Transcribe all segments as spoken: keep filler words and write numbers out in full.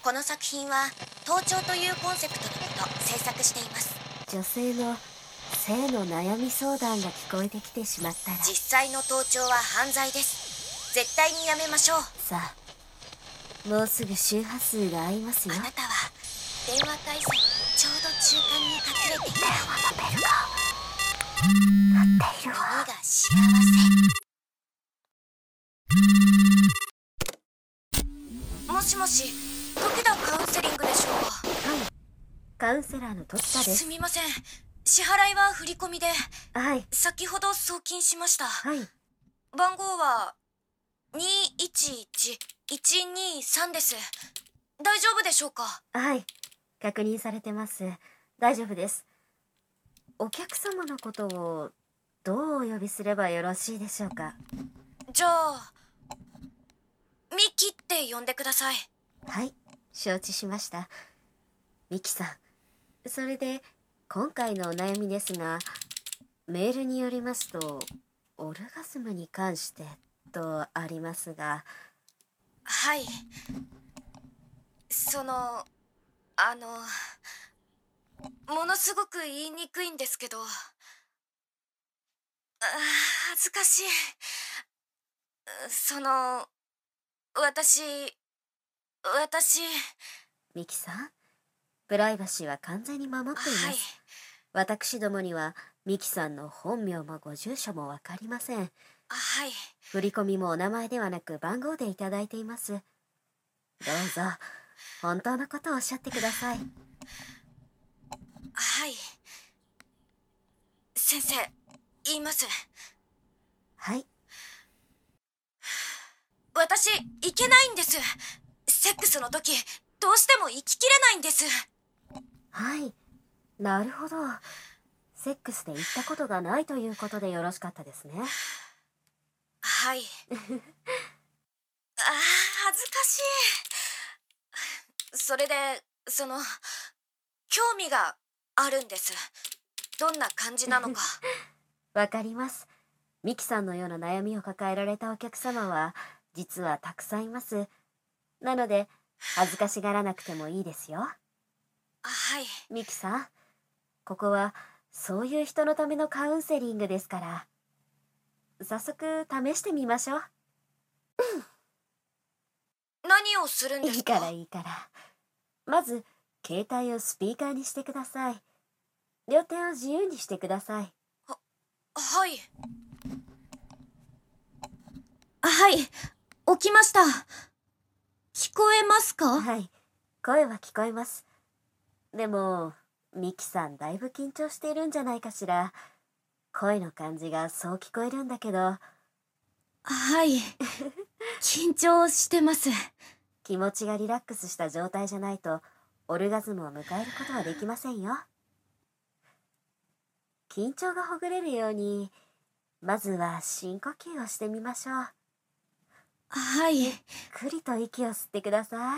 この作品は盗聴というコンセプトのもと制作しています。 女性の性の悩み相談が聞こえてきてしまったら、 実際の盗聴は犯罪です。絶対にやめましょう。 さあ、もうすぐ周波数が合いますよ。 あなたは電話回線ちょうど中間に隠れていた。 電話のベルが鳴っているわ。 耳が幸せ。もしもし、時田カウンセリングでしょうか。 はい、カウンセラーの時田です。 すみません、支払いは振り込みで。 はい。 先ほど送金しました。 はい。 番号はにいちいちいちにさんです。大丈夫でしょうか。 はい、確認されてます。大丈夫です。お客様のことをどうお呼びすればよろしいでしょうか。 じゃあミキって呼んでください。 はい、承知しました。ミキさん、それで今回のお悩みですが、メールによりますとオルガズムに関してとありますが。 はい、そのあのものすごく言いにくいんですけど、あ恥ずかしい。その私私ミキさん、プライバシーは完全に守っています。はい、私どもにはミキさんの本名もご住所もわかりません。 はい、 振り込みもお名前ではなく番号でいただいています。どうぞ本当のことをおっしゃってください。 はい、先生、言います。 はい。 私いけないんです。セックスの時どうしても息きれないんです。 はい、なるほど。セックスで言ったことがないということでよろしかったですね。 はい。ああ、恥ずかしい。それでその興味があるんです。どんな感じなのか。 わかります。ミキさんのような悩みを抱えられたお客様は実はたくさんいます。なので恥ずかしがらなくてもいいですよ。 はい。 ミキさん、ここはそういう人のためのカウンセリングですから、早速試してみましょう。 何をするんですか。 いいからいいから。まず携帯をスピーカーにしてください。両手を自由にしてください。 は、はい。はい、起きました。聞こえますか。 はい、声は聞こえます。でもミキさんだいぶ緊張しているんじゃないかしら。声の感じがそう聞こえるんだけど。 はい、緊張してます。 気持ちがリラックスした状態じゃないとオルガズムを迎えることはできませんよ。緊張がほぐれるようにまずは深呼吸をしてみましょう。 はい。 ゆっくりと息を吸ってください。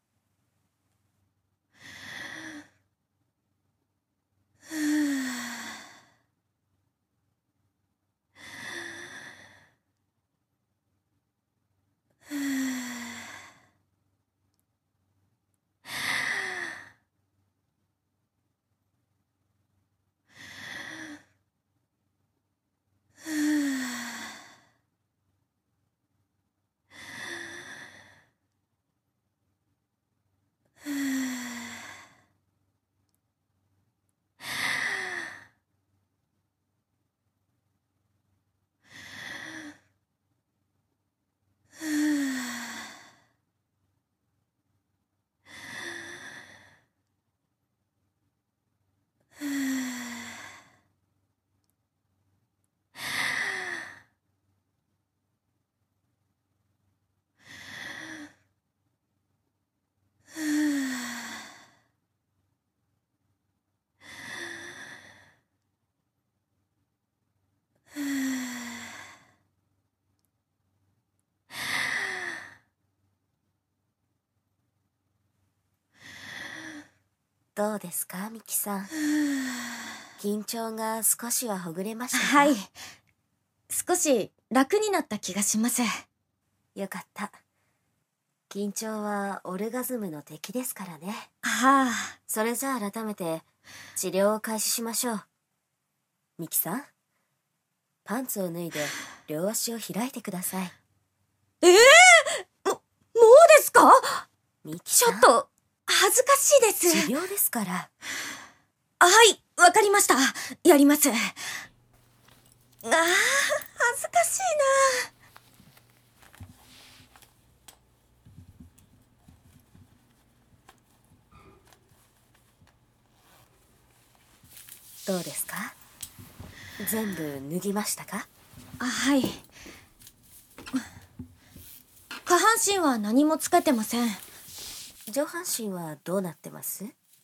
どうですか、ミキさん。緊張が少しはほぐれましたか。 はい、少し楽になった気がします。 よかった。 緊張はオルガズムの敵ですからね。 はあ。 それじゃあ改めて治療を開始しましょう。ミキさん、パンツを脱いで両足を開いてください。 ええー、も、もうですか？ ミキさん、 ちょっと恥ずかしいです。 治療ですから。 はい、わかりました。やります。ああ、恥ずかしいな。 どうですか？全部脱ぎましたか？ はい。下半身は何もつけてません。 上半身はどうなってます？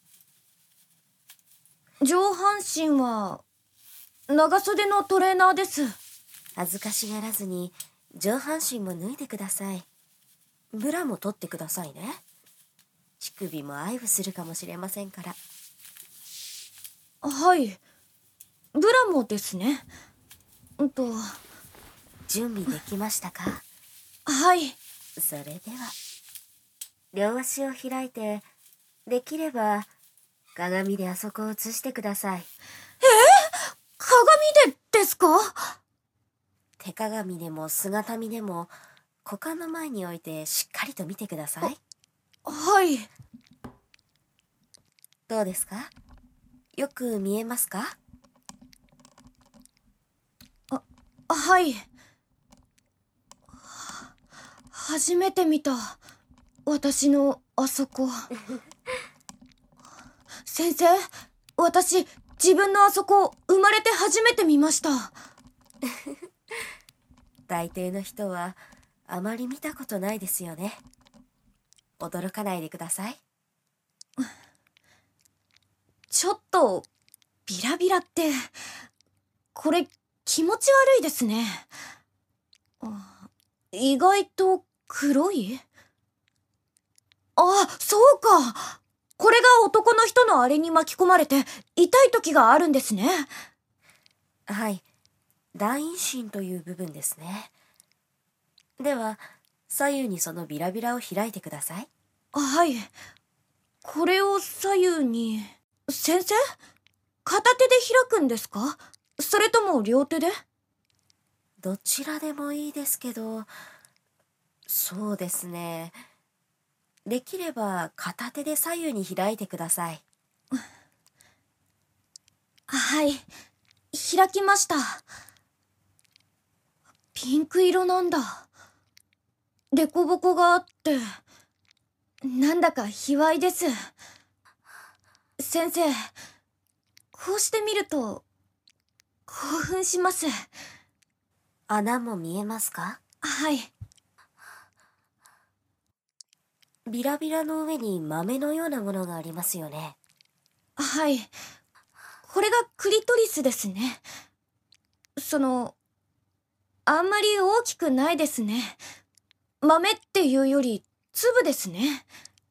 上半身は長袖のトレーナーです。 恥ずかしがらずに上半身も脱いでください。ブラも取ってくださいね。乳首も愛撫するかもしれませんから。 はい。ブラもですね。うんと。 準備できましたか？ はい。 それでは両足を開いて、できれば鏡であそこを映してください。 えー、鏡でですか？ 手鏡でも姿見でも股間の前に置いてしっかりと見てください。 はい。 どうですか？よく見えますか？ あ、はい。初めて見た。私のあそこ。先生、私、自分のあそこ、生まれて初めて見ました。 大抵の人はあまり見たことないですよね。驚かないでください。 ちょっとビラビラって、これ気持ち悪いですね。意外と黒い？あ、そうか。これが男の人のあれに巻き込まれて痛い時があるんですね。 はい、大陰唇という部分ですね。では左右にそのビラビラを開いてください。 はい。これを左右に。先生？片手で開くんですか？それとも両手で？ どちらでもいいですけど、そうですね。できれば片手で左右に開いてください。 はい。開きました。ピンク色なんだ。デコボコがあって、なんだか卑猥です。先生、こうして見ると、興奮します。 穴も見えますか？ はい。 ビラビラの上に豆のようなものがありますよね。 はい。これがクリトリスですね。その、あんまり大きくないですね。豆っていうより粒ですね。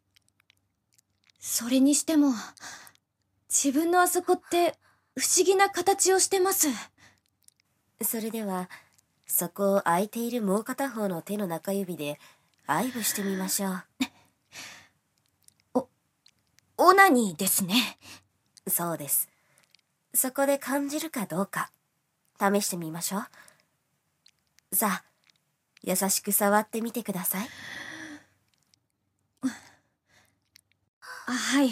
それにしても、自分のあそこって不思議な形をしてます。 それでは、そこを空いているもう片方の手の中指で愛撫してみましょう。 お、オナニーですね。 そうです。そこで感じるかどうか、試してみましょう。さあ、優しく触ってみてください。 はい。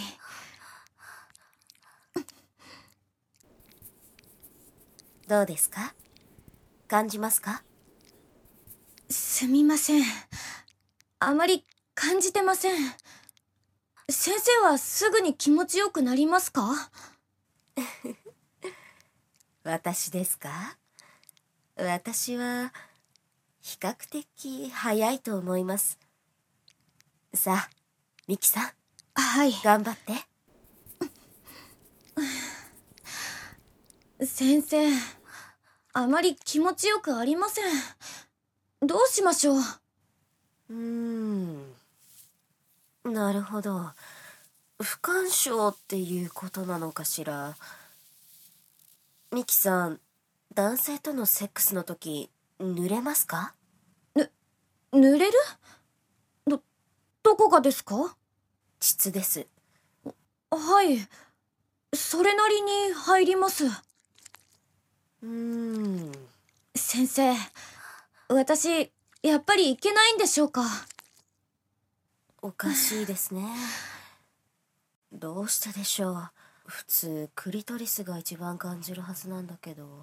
どうですか？感じますか？ すみません。あまり感じてません。先生はすぐに気持ちよくなりますか？ 私ですか？私は比較的早いと思います。さあ、ミキさん。 はい。 頑張って。 先生、あまり気持ちよくありません。どうしましょう。 うーん。なるほど。不干渉っていうことなのかしら。ミキさん、男性とのセックスの時、濡れますか？ ぬ、濡れる？ど、 かですか？ 膣です。 はい。それなりに入ります。 うーん。 先生、私、やっぱりいけないんでしょうか？ おかしいですね。どうしてでしょう。普通、クリトリスが一番感じるはずなんだけど。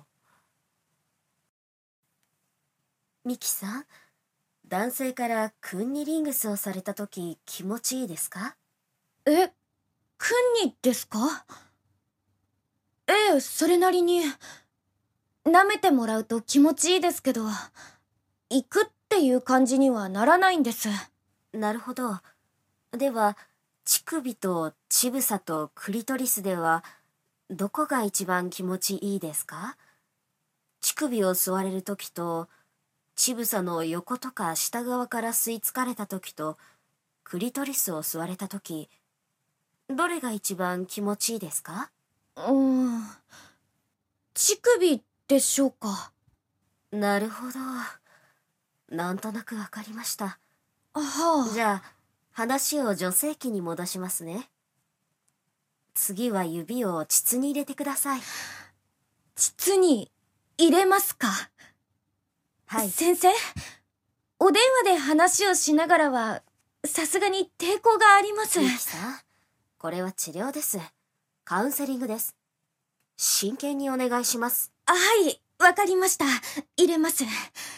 ミキさん、男性からクンニリングスをされたとき気持ちいいですか？ え、クンニですか？ええ、それなりに。舐めてもらうと気持ちいいですけど、行くっていう感じにはならないんです。 なるほど。では、乳首と乳房とクリトリスでは、どこが一番気持ちいいですか？乳首を吸われるときと、乳房の横とか下側から吸い付かれたときと、クリトリスを吸われたとき、どれが一番気持ちいいですか？ うーん。乳首でしょうか。 なるほど。なんとなくわかりました。 はあ。 じゃあ、話を女性器に戻しますね。次は指を膣に入れてください。 膣に入れますか？ はい。 先生、お電話で話をしながらは、さすがに抵抗があります。 ミキさん、これは治療です。カウンセリングです。真剣にお願いします。 はい、わかりました。入れます。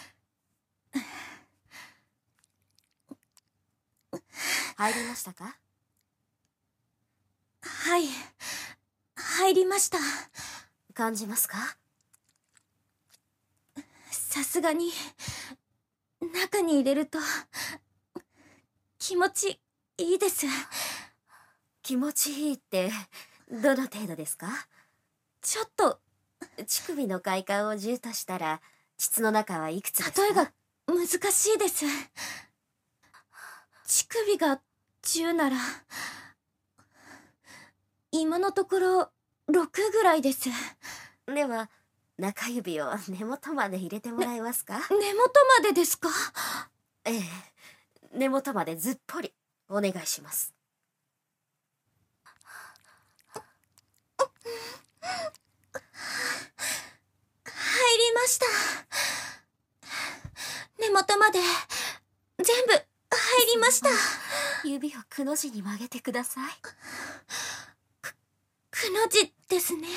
入りましたか？ はい、入りました。 感じますか？ さすがに、中に入れると、気持ちいいです。 気持ちいいって、どの程度ですか？ ちょっと、 乳首の快感をじゅうとしたら、膣の中はいくつですか？ 例えが難しいです。乳首がじゅうなら、今のところろくぐらいです。 では、中指を根元まで入れてもらえますか？ 根元までですか？ ええ、根元までずっぽりお願いします。 入りました。根元まで全部入りました。 指をくの字に曲げてください。 く、くの字ですね。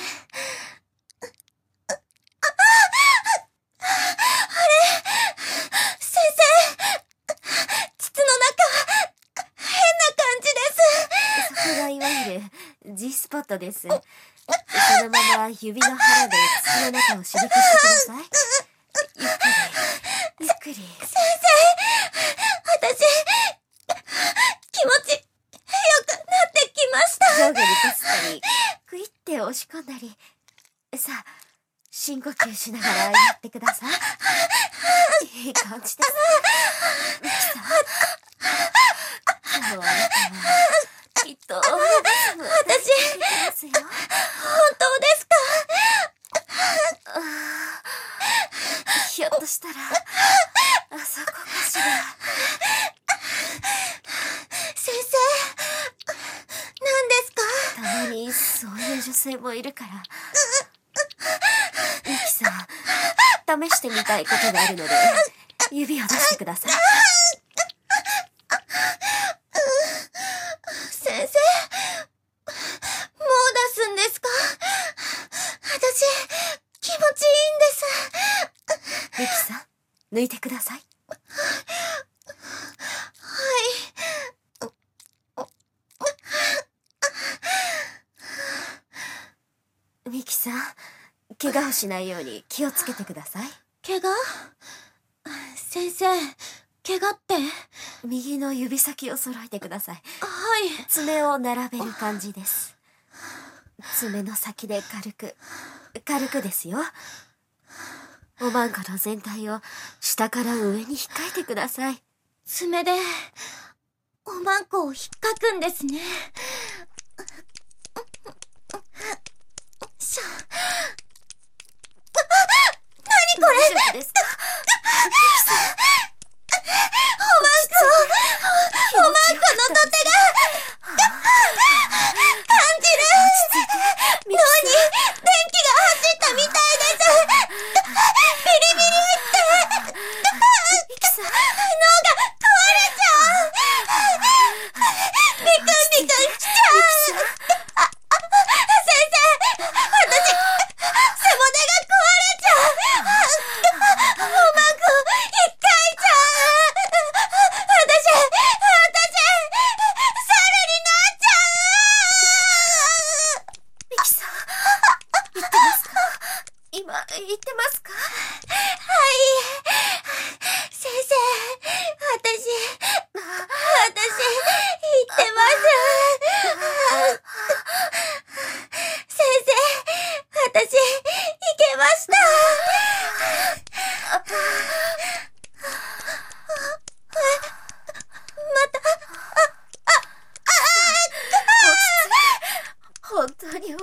G スポットです。そのまま指の腹で膣の中を刺激してください。ゆっくり、ゆっくり。先生、私、気持ち良くなってきました。 上下にこすったり、クイって押し込んだり。さあ、深呼吸しながらやってください。いい感じです。ミキさん。今日はあなたはきっと、私、 本当ですか？ ひょっとしたら、あそこかしら。 先生、何ですか？ たまにそういう女性もいるから。ミキさん、試してみたいことがあるので、指を出してください。 先生、もう出すんですか？私、気持ちいいんです。 ミキさん、抜いてください。 はい。 ミキさん、怪我をしないように気をつけてください。 怪我？先生、怪我って？ 右の指先を揃えてください。 はい。 爪を並べる感じです。爪の先で軽く、軽くですよ。おまんこの全体を下から上に引っかいてください。 爪で、おまんこを引っかくんですね。しゃ。何これ？ 大丈夫ですか？ おまんこ、おまんこの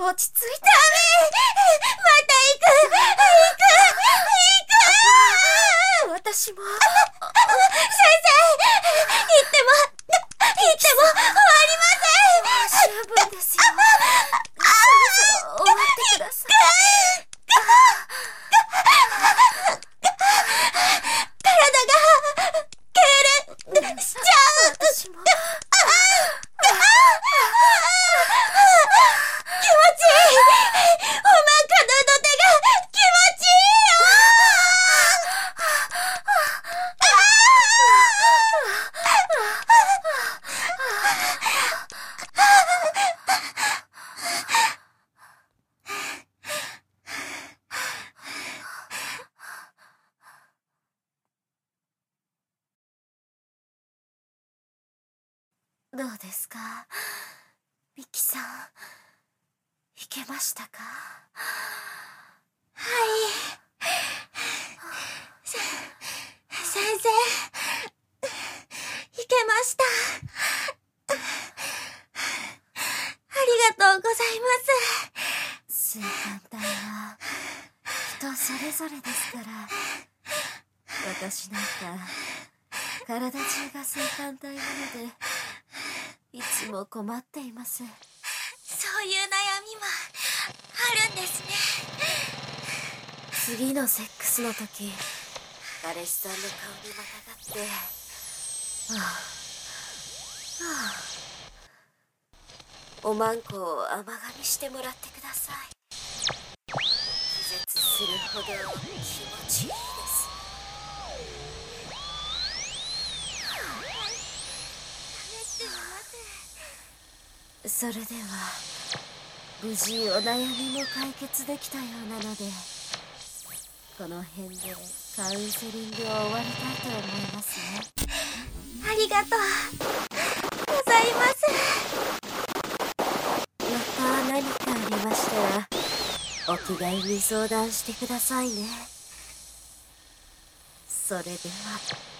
落ち着いて。 ダメ。また行く行く行く。 私も。 先生、行っても行っても終わりません。 十分ですよ。そろそろ終わってください。 体が痙攣しちゃう。 私も。 気持ちいい。おまんかの土手が気持ちいいよ。 どうですか、ミキさん。いけましたか？ はい。せ、先生、いけました。ありがとうございます。 水管体は人それぞれですから。私なんか体中が水管体なのでいつも困っています。 そういう悩みもあるんですね。 次のセックスの時、彼氏さんの顔にまたがって、はあ、はあ、おまんこを甘噛みしてもらってください。気絶するほど気持ちいいです。それでは無事お悩みも解決できたようなので、この辺でカウンセリングを終わりたいと思いますね。 ありがとうございます。 また何かありましたらお気軽に相談してくださいね。それでは。